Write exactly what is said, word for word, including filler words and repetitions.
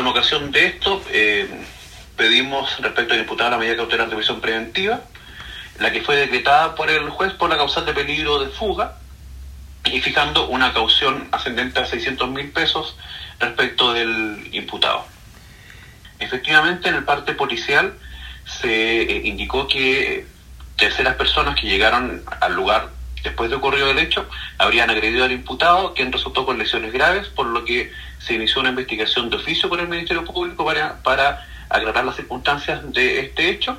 con ocasión de esto, eh, pedimos respecto al imputado la medida cautelar de prisión preventiva, la que fue decretada por el juez por la causal de peligro de fuga, y fijando una caución ascendente a seiscientos mil pesos respecto del imputado. Efectivamente, en el parte policial se eh, indicó que terceras personas que llegaron al lugar después de ocurrido el hecho habrían agredido al imputado, quien resultó con lesiones graves, por lo que se inició una investigación de oficio por el Ministerio Público para, para aclarar las circunstancias de este hecho.